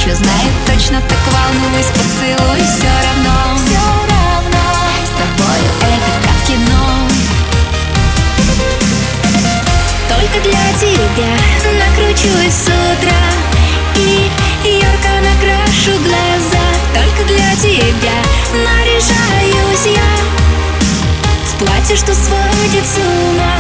еще знает точно, так волнуюсь, поцелуй все равно. С тобою это как кино. Только для тебя накручусь с утра и ярко накрашу глаза. Только для тебя наряжаюсь я в платье, что сводит с ума.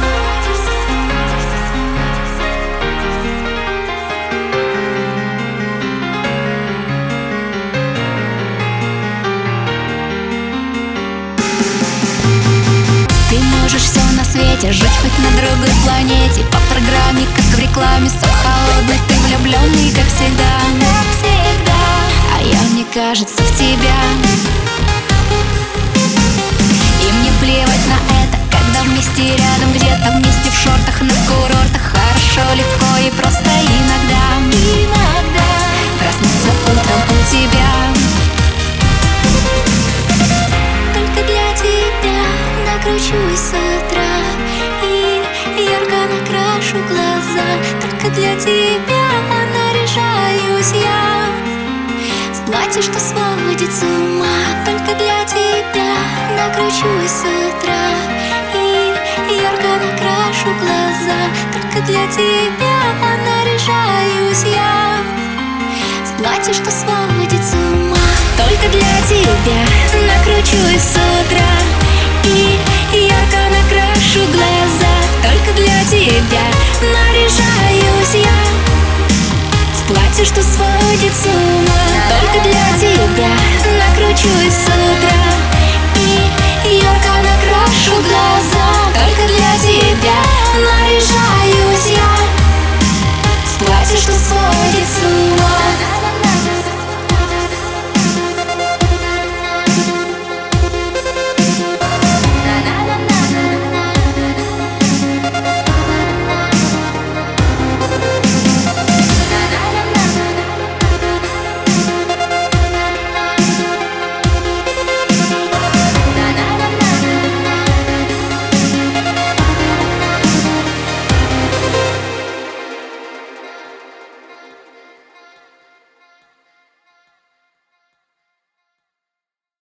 Можешь все на свете, жить хоть на другой планете, по программе, как в рекламе, сок холодный, ты влюбленный, как всегда. А я, мне кажется, в тебя. И мне плевать на это, когда вместе рядом, где-то вместе в шортах, на курортах. Хорошо, легко и просто иногда проснуться утром у тебя. Только для тебя накручусь с утра и ярко накрашу глаза. Только для тебя наряжаюсь я в платье, что сводит с ума. Только для тебя накручусь с утра и ярко накрашу глаза. Только для тебя наряжаюсь я в платье, что сводит с ума. Только для тебя накручусь с утра и ярко накрашу глаза. Только для тебя наряжаюсь я в платье, что сводит с ума. Только для тебя накручусь с утра и ярко накрашу глаза. Только для тебя наряжаюсь я в платье, что сводит с ума.